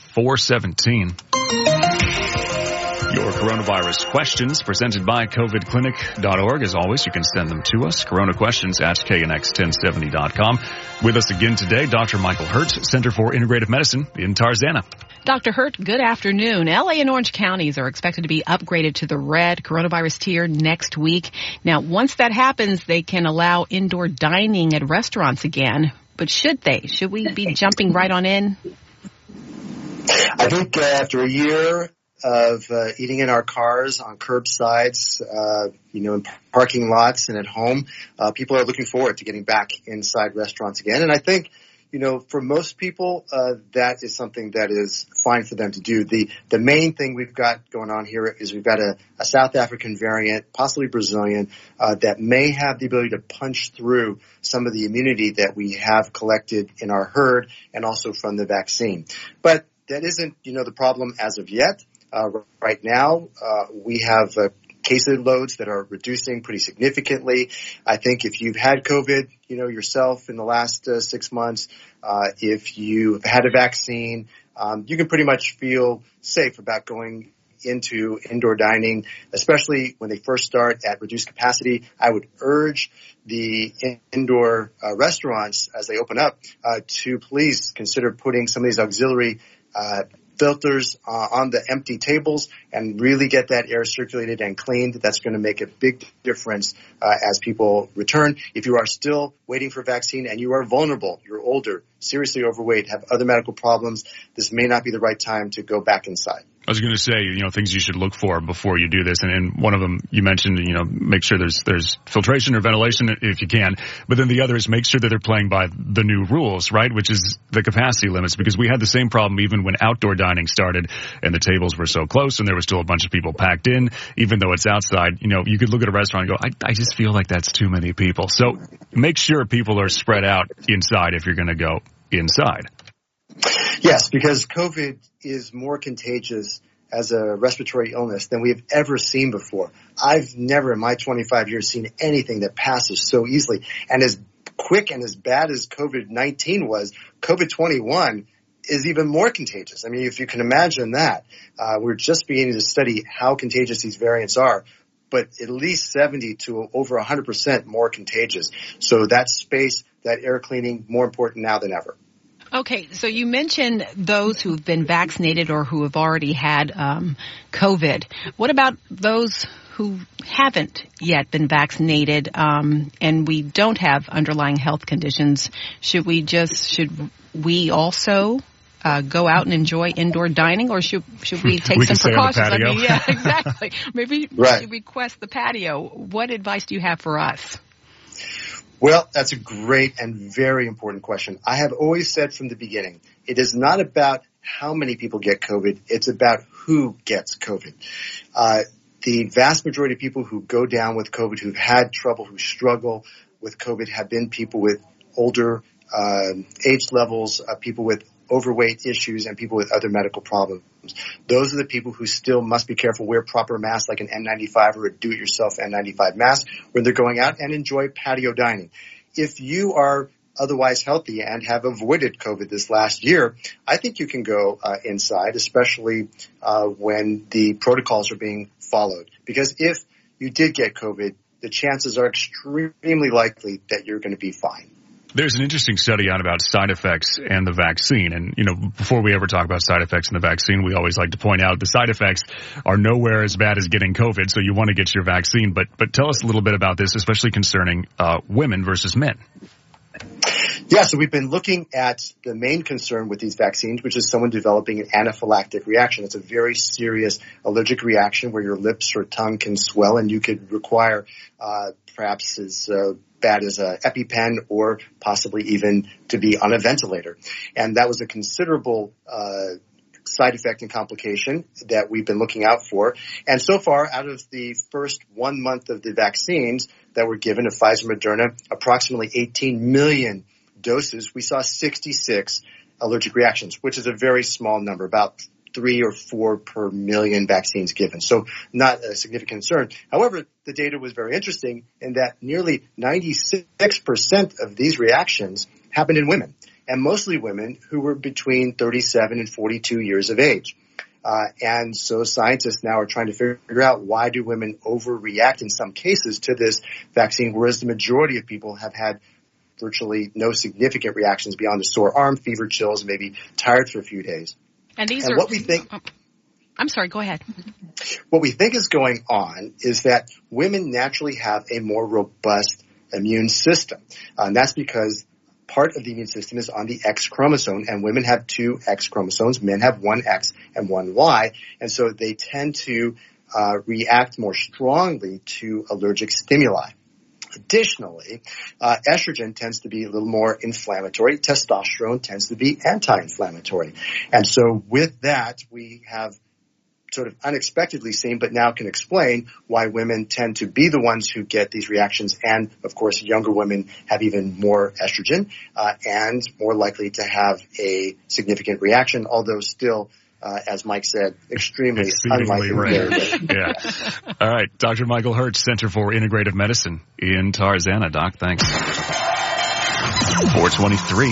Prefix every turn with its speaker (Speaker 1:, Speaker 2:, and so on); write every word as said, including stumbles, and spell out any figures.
Speaker 1: four seventeen. Your coronavirus questions presented by covid clinic dot org. As always, you can send them to us, corona questions at k n x ten seventy dot com. With us again today, Doctor Michael Hurt, Center for Integrative Medicine in Tarzana.
Speaker 2: Doctor Hurt, good afternoon. L A and Orange counties are expected to be upgraded to the red coronavirus tier next week. Now, once that happens, they can allow indoor dining at restaurants again. But should they? Should we be jumping right on in?
Speaker 3: I think uh, after a year of uh, eating in our cars, on curbsides, uh, you know, in parking lots and at home, uh, people are looking forward to getting back inside restaurants again. And I think, you know, for most people, uh, that is something that is fine for them to do. The the main thing we've got going on here is we've got a, a South African variant, possibly Brazilian, uh, that may have the ability to punch through some of the immunity that we have collected in our herd and also from the vaccine. But that isn't, you know, the problem as of yet. Uh, right now, uh, we have uh, case loads that are reducing pretty significantly. I think if you've had COVID, you know, yourself in the last uh, six months, uh, if you've had a vaccine, um, you can pretty much feel safe about going into indoor dining, especially when they first start at reduced capacity. I would urge the in- indoor uh, restaurants as they open up uh, to please consider putting some of these auxiliary uh filters uh, on the empty tables and really get that air circulated and cleaned. That's going to make a big difference uh, as people return. If you are still waiting for vaccine and you are vulnerable, you're older, seriously overweight, have other medical problems, this may not be the right time to go back inside.
Speaker 1: I was going to say, you know, things you should look for before you do this. And, and one of them you mentioned, you know, make sure there's there's filtration or ventilation if you can. But then the other is make sure that they're playing by the new rules, right, which is the capacity limits, because we had the same problem even when outdoor dining started and the tables were so close and there was still a bunch of people packed in, even though it's outside. You know, you could look at a restaurant and go, I, I just feel like that's too many people. So make sure people are spread out inside if you're going to go inside.
Speaker 3: Yes, because COVID is more contagious as a respiratory illness than we have ever seen before. I've never in my twenty-five years seen anything that passes so easily. And as quick and as bad as COVID nineteen was, COVID twenty-one is even more contagious. I mean, if you can imagine that, uh, we're just beginning to study how contagious these variants are, but at least seventy to over one hundred percent more contagious. So that space, that air cleaning, more important now than ever.
Speaker 2: Okay, so you mentioned those who've been vaccinated or who have already had um, COVID. What about those who haven't yet been vaccinated um, and we don't have underlying health conditions? Should we just, should we also uh, go out and enjoy indoor dining, or should should we take
Speaker 1: we
Speaker 2: some precautions?
Speaker 1: I
Speaker 2: mean, yeah, exactly. Maybe
Speaker 3: right.
Speaker 2: we request the patio. What advice do you have for us?
Speaker 3: Well, that's a great and very important question. I have always said from the beginning, it is not about how many people get COVID. It's about who gets COVID. Uh, the vast majority of people who go down with COVID, who've had trouble, who struggle with COVID, have been people with older uh, age levels, uh, people with overweight issues, and people with other medical problems. Those are the people who still must be careful, wear proper masks like an N ninety-five or a do-it-yourself N ninety-five mask when they're going out, and enjoy patio dining. If you are otherwise healthy and have avoided COVID this last year, I think you can go uh, inside, especially uh, when the protocols are being followed. Because if you did get COVID, the chances are extremely likely that you're going to be fine.
Speaker 1: There's an interesting study out about side effects and the vaccine. And, you know, before we ever talk about side effects and the vaccine, we always like to point out the side effects are nowhere as bad as getting COVID. So you want to get your vaccine. But but tell us a little bit about this, especially concerning uh, women versus men.
Speaker 3: Yeah, so we've been looking at the main concern with these vaccines, which is someone developing an anaphylactic reaction. It's a very serious allergic reaction where your lips or tongue can swell, and you could require uh, perhaps as uh, bad as an EpiPen or possibly even to be on a ventilator. And that was a considerable uh side effect and complication that we've been looking out for. And so far, out of the first one month of the vaccines that were given of Pfizer, Moderna, approximately eighteen million doses, we saw sixty-six allergic reactions, which is a very small number, about three or four per million vaccines given. So not a significant concern. However, the data was very interesting in that nearly ninety-six percent of these reactions happened in women. and mostly women who were between thirty-seven and forty-two years of age. Uh, and so scientists now are trying to figure out why do women overreact in some cases to this vaccine, whereas the majority of people have had virtually no significant reactions beyond the sore arm, fever, chills, maybe tired for a few days.
Speaker 2: And these
Speaker 3: and
Speaker 2: are
Speaker 3: what we think.
Speaker 2: I'm sorry, go ahead.
Speaker 3: What we think is going on is that women naturally have a more robust immune system. Uh, and that's because part of the immune system is on the X chromosome, and women have two X chromosomes. Men have one X and one Y. And so they tend to uh, react more strongly to allergic stimuli. Additionally, uh, estrogen tends to be a little more inflammatory. Testosterone tends to be anti-inflammatory. And so with that, we have sort of unexpectedly seen, but now can explain why women tend to be the ones who get these reactions. And, of course, younger women have even more estrogen uh, and more likely to have a significant reaction, although still, uh, as Mike said, extremely unlikely.
Speaker 1: Rare. Yeah. All right. Doctor Michael Hertz, Center for Integrative Medicine in Tarzana. Doc, thanks. four twenty-three